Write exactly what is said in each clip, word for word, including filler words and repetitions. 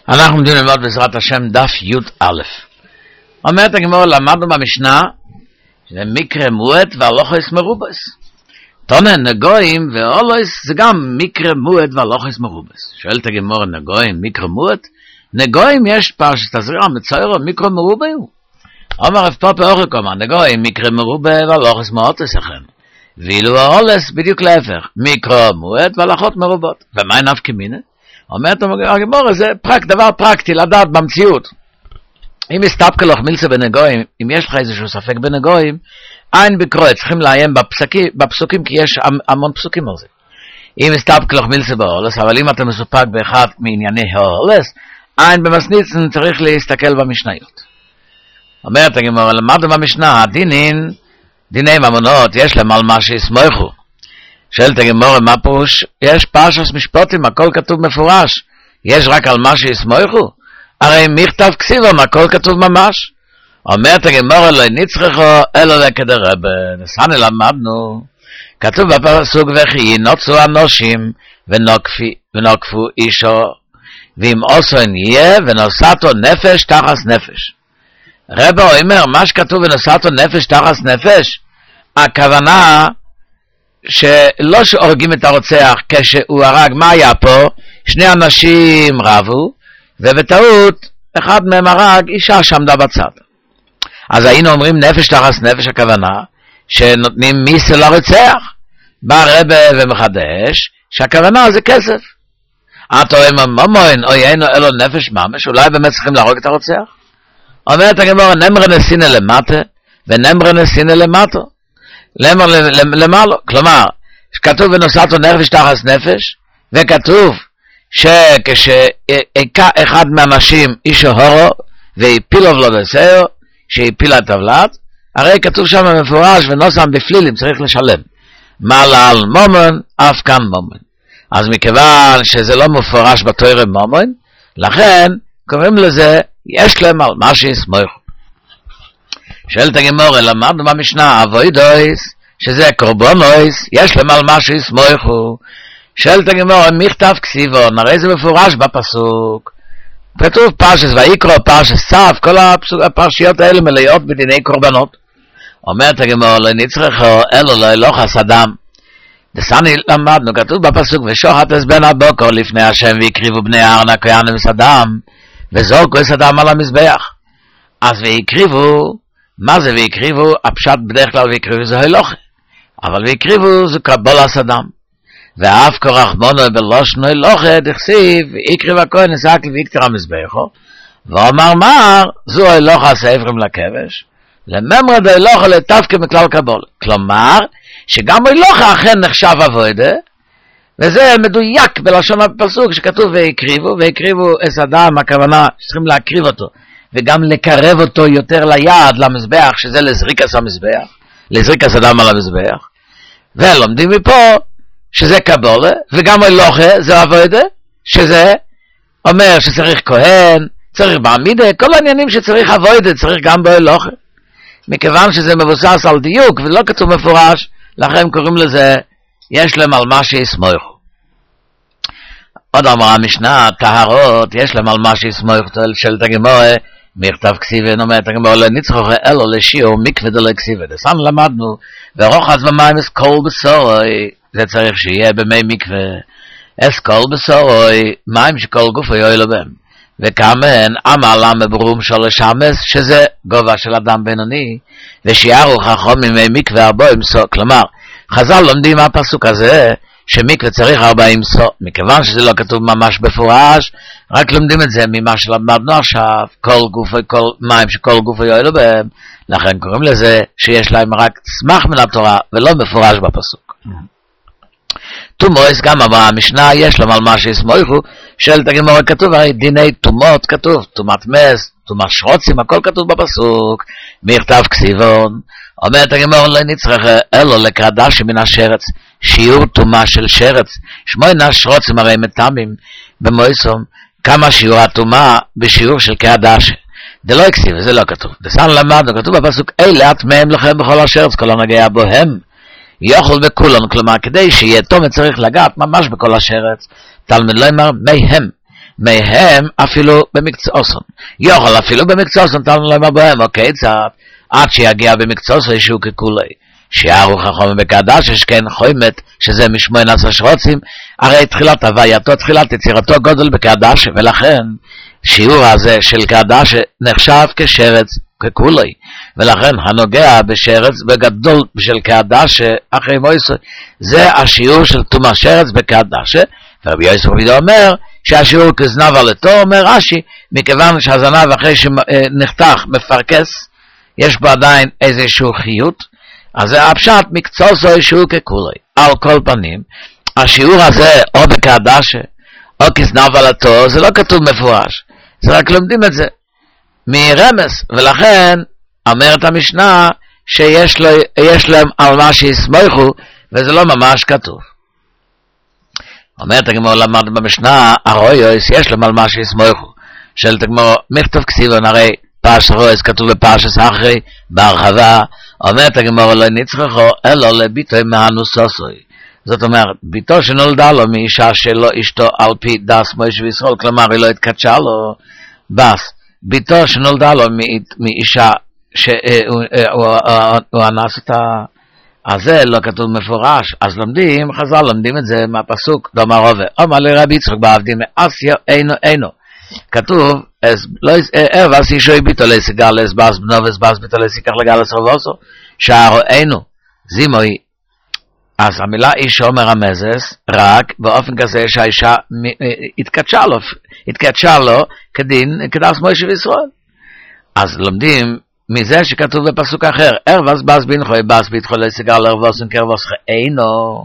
אנחנו עומדים ללמוד בעזרת השם דף י"א. אומרת הגמרא, למדנו במשנה שזה מקרה מועט והלוכס מרובס. תונן נגויים ואולוס זה גם מקרה מועט והלוכס מרובס. שואלת הגמרא, נגויים מקרה מועט? נגויים יש פרשת תזריע מצוירו מקרה מרובה הוא. אומר רב פאפא אוכל קומא, נגויים מקרה מרובה והלוכס מאוטס לכם. ואילו האולס בדיוק להפך, מקרה מועט והלכות מרובות. ומה נפקא מינה? אומרת הגמרא, זה פרק, דבר פרקטי לדעת במציאות. אם הסתפקה לך מילצה בנגויים, אם יש לך איזשהו ספק בנגויים, אין בקרוא, צריכים לעיין בפסקים, בפסוקים, כי יש המון פסוקים על זה. אם הסתפקה לך מילצה באולס, אבל אם אתה מסופק באחד מענייני האולס, אין במסניצן צריך להסתכל במשניות. אומרת הגמרא, למדנו במשנה, הדינין, דיני ממונות, יש להם על מה שיסמוכו. שואלת הגמרא, מה פירוש? יש פרשת משפטים, הכל כתוב מפורש. יש רק על מה שיסמוכו? הרי מכתב כסיבם, הכל כתוב ממש. אומרת הגמרא, לא נצרכו אלא לכדרבה. נסענו למדנו. כתוב בפסוק, וכי ינוצו אנושים ונוקפי, ונוקפו אישו, ואם אוסון יהיה ונוסעתו נפש תחס נפש. רבו אומר, מה שכתוב ונוסעתו נפש תחס נפש, הכוונה שלא שהורגים את הרוצח כשהוא הרג, מה היה פה? שני אנשים רבו, ובטעות אחד מהם הרג אישה שעמדה בצד. אז היינו אומרים נפש תחס נפש, הכוונה שנותנים מיסה לרוצח. בא רבא ומחדש שהכוונה זה כסף. אתה אומר ממון או יאינו אלו נפש ממש, אולי באמת צריכים להרוג את הרוצח? אומרת הגמרא, נמר נסינה למטה ונמר נסינה למטה. למר למעלה, כלומר, כתוב ונוסעתו נפש תחס נפש, וכתוב שכשהכה אחד מהאנשים אישו הורו והפילו ולודסאו, שהפילה את הבלת, הרי כתוב שם מפורש ונוסעם בפלילים, צריך לשלם. מעלה על מומון, אף כאן מומון. אז מכיוון שזה לא מפורש בתורה מומון, לכן קוראים לזה, יש להם על מה שיסמוכו. שואלת הגמרא, למדנו במשנה, אבוידויס, שזה קורבנויס, יש להם על מה שיסמוכו. שואלת הגמרא, מכתב כסיבון, הרי זה מפורש בפסוק. כתוב פרשת ויקרא, פרשת צו, כל הפרשיות האלה מלאות בדיני קורבנות. אומרת הגמרא, לא נצרכו אלו לא ילוחס אדם. דסני למדנו, כתוב בפסוק, ושוחט בן הבוקר לפני השם ויקריבו בני אהרון הכהנים אדם, וזורקו את אדם על המזבח. אז ויקריבו, מה זה ויקריבו? הפשט בדרך כלל ויקריבו זה הילוכה, אבל ויקריבו זה קבולת אדם. ואף כורח מונו בלושנו הילוכה דכסיב ויקריב הכהן נסקל ויקטר המזבחו, ואומר מר זו הילוכה ספרם לכבש לממרד הילוכה לתפקה מכלל קבול. כלומר שגם הילוכה אכן נחשב עבודה, וזה מדויק בלשון הפסוק שכתוב ויקריבו, ויקריבו את אדם, הכוונה שצריכים להקריב אותו וגם לקרב אותו יותר ליד למזבח, שזה לזריקת המזבח, לזריקת אדם על המזבח. ולומדים מפה שזה קבולה, וגם הילוכה זה עבודה, שזה אומר שצריך כהן, צריך בעמידה, כל העניינים שצריך עבודה צריך גם בהילוכה. מכיוון שזה מבוסס על דיוק ולא כתוב מפורש, לכן קוראים לזה יש להם על מה שיסמוכו. עוד אמרה המשנה, טהרות, יש להם על מה שיסמוכו של תגמורה, מכתב כסיבן, אומרת הגמרא, לא נצרכו אלו לשיעור מקווה דלא כסיבן. דסן למדנו, ורוחץ במים אסכול בסורוי, זה צריך שיהיה במי מקווה, אסכול בסורוי, מים שכל גופו יועילו בהם. וכאמן, עמלה מברום שלוש אמס, שזה גובה של אדם בינוני, ושיערו חכום ממי מקווה ארבעים סו. כלומר, חז"ל לומדים מהפסוק הזה, שמקווה צריך ארבעים סו, מכיוון שזה לא כתוב ממש בפורש, רק לומדים את זה ממה שלמדנו עכשיו, כל גוף וכל מים שכל גוף יועילו בהם, לכן קוראים לזה שיש להם רק צמח מן התורה, ולא מפורש בפסוק. תומוס, גם אמרה המשנה, יש להם על מה שיסמוכו, של תגמורה כתוב, הרי דיני תומות כתוב, תומת מס, תומת שרוצים, הכל כתוב בפסוק, מכתב כסיבון. אומרת הגמרא, לא נצטרך אלו לקרדש מן השרץ, שיעור תומה של שרץ, שמונה שרוצים הרי מטעמים במויסום, כמה שיעור התומה בשיעור של קרדש. זה לא הכסיב, זה לא כתוב. דסן למדנו, כתוב בפסוק, אלה אטמאים לכם בכל השרץ, כל הנגע בוהם, יאכל בכולן, כלומר כדי שיהיה תומה צריך לגעת ממש בכל השרץ. תלמוד לא אמר מהם, מהם אפילו במקצועסון. יוכל אפילו במקצועסון, תנו להם הבוהם, אוקיי, צעד, עד שיגיע במקצועסון שהוא ככולי. שיערו חכום בקדש, שכן חוימת, שזה משמונה עשר שרוצים, הרי תחילת הווייתו, תחילת יצירתו גודל בקדש, ולכן שיעור הזה של קדש נחשב כשרץ, ככולי, ולכן הנוגע בשרץ בגדול של קדש, אחרי מויסו, זה השיעור של תומה שרץ בקדש, ורבי יוסף רבידו אומר, שהשיעור כזנב על אותו, אומר רש"י, מכיוון שהזנב אחרי שנחתך, מפרקס, יש בו עדיין איזשהו חיות, אז זה הפשט מקצוע זו שהוא ככולי. על כל פנים, השיעור הזה, או בקדש, או כזנב על אותו, זה לא כתוב מפורש, זה רק לומדים את זה מרמס, ולכן אומרת המשנה שיש לו, יש להם על מה שיסמכו, וזה לא ממש כתוב. אומרת הגמרא, למד במשנה, הרויוס יש להם על מה שיסמכו, של תגמרא, מכתוב כסיבון, הרי פרשת רויוס כתוב בפרשת אחרי, בהרחבה, אומרת הגמרא, לא נצרכו, אלא לביטוי מהנוסוסוי. זאת אומרת, ביתו שנולדה לו מאישה שלא אשתו על פי דס מוישה וישראל, כלומר, היא לא התקדשה לו בס. ביתו שנולדה לו מאישה שהוא אנס אותה, אז זה לא כתוב מפורש, אז לומדים, חז"ל לומדים את זה מהפסוק, דומר רובה, אומר לרבי יצחק בעבדים, אסיה אינו אינו, כתוב, אבס אישוי ביתו לסיגר לסבס בנו וסבס ביתו לסיקח לגל לסרבוסו, שערו אינו, זימוי, אז המילה אישו מרמזס רק באופן כזה שהאישה התקדשה לו, התקדשה לו כדין, כדס מוישה וישראל. אז לומדים מזה שכתוב בפסוק אחר, ארבס בס בינכוי בס ביתכו לסיגר לרבוסון כרבוסך אינו.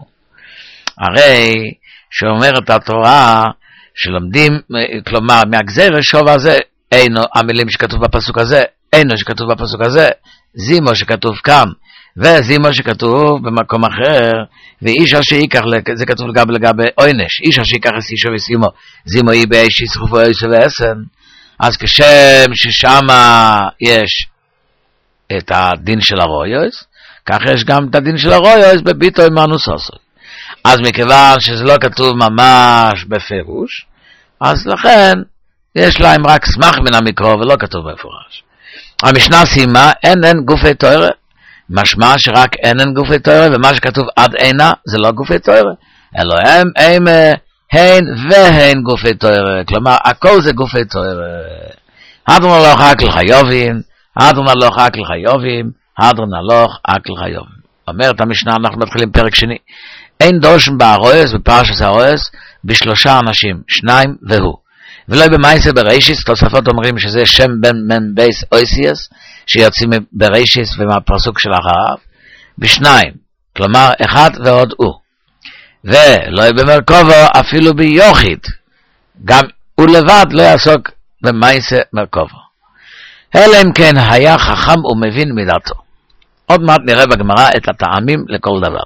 הרי שאומרת התורה שלומדים, כלומר מהגזר שוב הזה, אינו, המילים שכתוב בפסוק הזה, אינו שכתוב בפסוק הזה, זימו שכתוב כאן, וזימו שכתוב במקום אחר, ואיש אשר ייקח, זה כתוב לגבי לגבי עונש, איש אשר ייקח את אישו וסימו, זימו היא באיש יסחופו אישו ועשן, אז כשם ששם יש את הדין של הרויוס, כך יש גם את הדין של הרויוס בביטוי מנוסוסוי. אז מכיוון שזה לא כתוב ממש בפירוש, אז לכן יש להם רק סמך מן המקרוא ולא כתוב במפורש. המשנה סיימה, אין אין גופי תורה, משמע שרק אין אין גופי תורה, ומה שכתוב עד אינה זה לא גופי תורה, אלא הם, הם, הן והן גופי תורה, כלומר הכל זה גופי תורה. הדרון הלוך אקל חיובים, הדרון הלוך אקל חיובים, הדרון הלוך אקל חיובים. אומרת המשנה, אנחנו מתחילים פרק שני, אין דורשן בהרויס, בפרשת הרויס, בשלושה אנשים, שניים והוא. ולא במייסה בראשיס, תוספות אומרים שזה שם בן מן בייס אויסיאס, שיוצאים בראשיס ומהפרסוק של אחריו, בשניים, כלומר אחד ועוד הוא. ולא במרכובו אפילו ביוחיד, גם הוא לבד לא יעסוק במייסה מרכובו. אלא אם כן היה חכם ומבין מידתו. עוד מעט נראה בגמרא את הטעמים לכל דבר.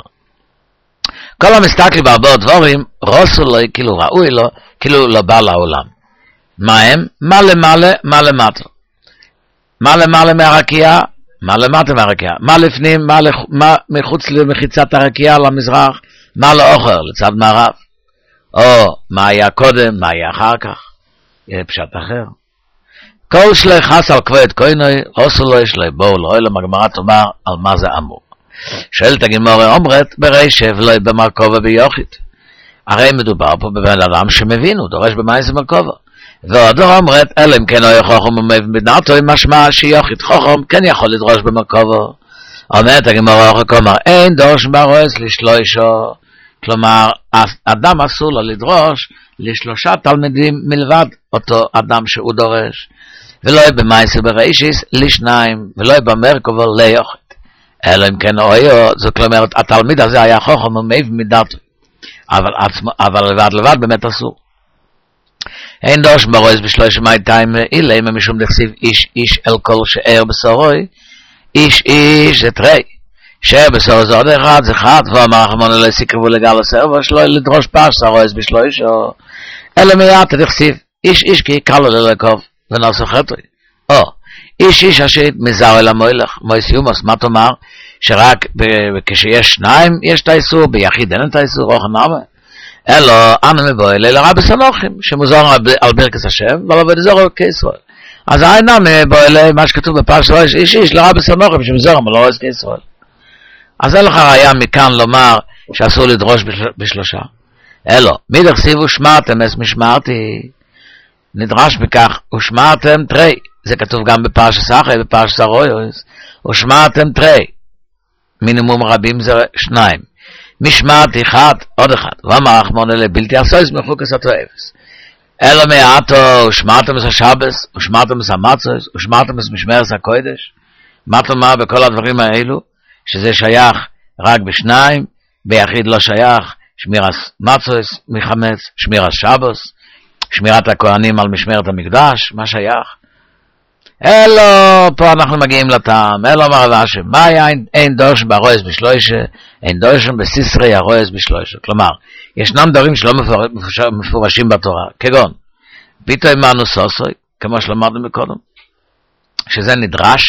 כל המסתכלי בהרבה דבורים, רוסו לו, כאילו ראוי לו, כאילו לא בא לעולם. מה הם? מה למעלה, מה למטה. מה למעלה מהרקיעה, מה למטה מהרקיעה. מה לפנים, מה, לח... מה מחוץ למחיצת הרקיעה למזרח, מה לאוחר, לצד מערב. או מה היה קודם, מה היה אחר כך. יהיה פשט אחר. כל שלי חס על כבוד כהנוי, רוסו לו יש לי בואו לא, אלא הגמרא תאמר על מה זה אמור. שואלת הגמרא אומרת, ברישב לא במרכובה ביוחיד. הרי מדובר פה בבן אדם שמבין, הוא דורש במייסה מרכובה. ועוד לא אומרת, אלא אם כן הוא חוכם ומבין בדעתו, משמע שיוחיד חוכם כן יכול לדרוש במרכובה. אומרת הגמרא אומר, אין דורש ברויס לשלושו. כלומר, אדם אסור לו לדרוש לשלושה תלמידים מלבד אותו אדם שהוא דורש. ולא במייסה בראשיס לשניים, ולא במרכובה ליוחיד. אלא אם כן אויו, זאת אומרת, התלמיד הזה היה חוכם ומבין מדעתו. אבל, אבל לבד לבד באמת אסור. אין דורש ברויס בשלוש מאתיים אילה, אם משום דכסיב איש איש אל כל שאר בסורוי, איש איש זה תרי, שאר בסורוי זה עוד אחד, זה אחד, ואמר רחמון אלוהי סיקרבו לגל הסרבו, שלא לדרוש פרש הרויס בשלוש, או אלא מיד דכסיב, איש איש כי קל לו ללקוב, ונעשו חטוי. או, איש איש השית מזר אל המוילך, מויס יומוס, מה תאמר? שרק כשיש שניים יש את האיסור, ביחיד אין את האיסור, רוחם נאמה. אלו אנו מבואי לרבי סנוחים, שמוזר על ברכס השם, ולא בדזור כישראל. אז העינם מבואי למה שכתוב בפרש איש איש איש לרבי סנוחים, שמוזר על ברכס כישראל. אז אין לך ראיה מכאן לומר שאסור לדרוש בשלושה. אלו, מי דכסיבו שמרתם אס משמרתי, נדרש בכך, ושמרתם תרי, זה כתוב גם בפרש סחי, בפרש סרויוס, ושמרתם תרי, מינימום רבים זה שניים, משמרתי אחד, עוד אחד, ואמר רחמון אלה בלתי עשויס מחוקס התואבס. אלו מעטו, ושמרתם אס השבס, ושמרתם אס המצוס, ושמרתם אס משמרס הקודש, מה תאמר בכל הדברים האלו, שזה שייך רק בשניים, ביחיד לא שייך, שמירת מצוס מחמץ, שמירת שבוס, שמירת הכהנים על משמרת המקדש, מה שייך? אלו, פה אנחנו מגיעים לטעם, אלו אמר רב אשי, מה היה אין דורשן ברועס בשלושה, אין דורשן בסיסרי הרועס בשלושה. כלומר, ישנם דברים שלא מפורשים בתורה, כגון, ביטוי מאנוסוסוי, כמו שלמדנו מקודם, שזה נדרש,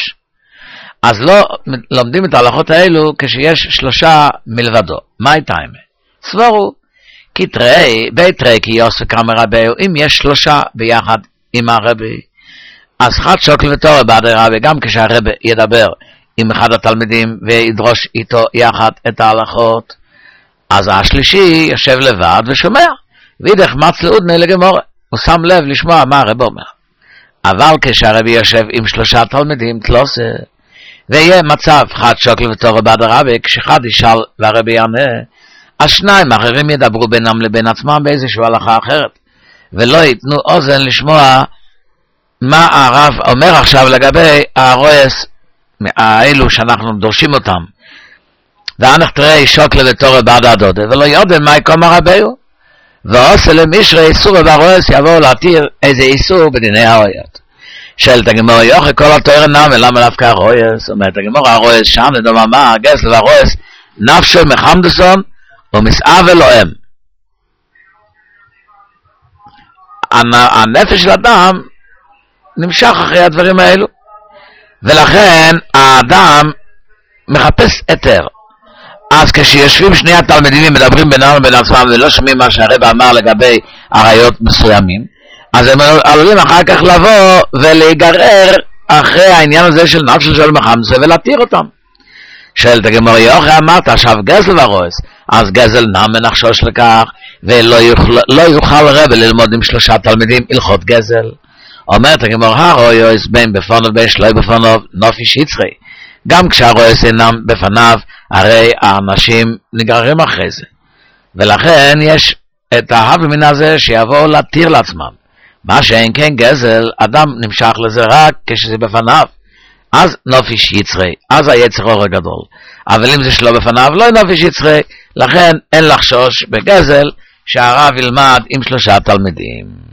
אז לא לומדים את ההלכות האלו כשיש שלושה מלבדו. מה הייתה האמת? סברו, כי תראי, בית תראי כי יוסף כמה רביו, אם יש שלושה ביחד עם הרבי, אז חד שוקל ותורה בעד הרבי, גם כשהרבי ידבר עם אחד התלמידים וידרוש איתו יחד את ההלכות, אז השלישי יושב לבד ושומע, וידך מצלעודני לגמורה, הוא שם לב לשמוע מה הרבי אומר. אבל כשהרבי יושב עם שלושה תלמידים, תלוסה, ויהיה מצב חד שוקל ותורה בעד הרבי, כשאחד ישאל והרבי יענה, אז שניים אחרים ידברו בינם לבין עצמם באיזושהי הלכה אחרת, ולא ייתנו אוזן לשמוע מה הרב אומר עכשיו לגבי הרועס האלו שאנחנו דורשים אותם. ואנחנו תראי שוקל ותורה בעד הדודה, ולא יודעים מה יקום הרביו, ועושה למישרי איסור ברועס יבואו להתיר איזה איסור בדיני הרועיות. של תגמור יוחי כל התואר נאמה, למה דווקא הרועס? אומרת תגמור הרועס שם לדומה מה, הגסל והרועס נפשו מחמדסון ומסעב אלוהם. הנפש של אדם נמשך אחרי הדברים האלו, ולכן האדם מחפש היתר. אז כשיושבים שני התלמידים מדברים בינם ובין עצמם ולא שומעים מה שהרב אמר לגבי עריות מסוימים, אז הם עלולים אחר כך לבוא ולהיגרר אחרי העניין הזה של נפש של מחמסה ולהתיר אותם. של תגמור יוחי אמרת עכשיו גזל ורועס, אז גזל נאמן נחשוש לכך, ולא יוכל, לא יוכל רב ללמוד עם שלושה תלמידים הלכות גזל. אומרת תגמור הרועס בין בפונו בין שלוי בפונו נופיש יצרי, גם כשהרועס אינם בפניו, הרי האנשים נגררים אחרי זה, ולכן יש את ההב מן הזה שיבואו להתיר לעצמם. מה שאין כן גזל, אדם נמשך לזה רק כשזה בפניו, אז נופיש יצרי, אז היצר אור הגדול. אבל אם זה שלא בפניו, לא נופיש יצרי, לכן אין לחשוש בגזל שהרב ילמד עם שלושה תלמידים.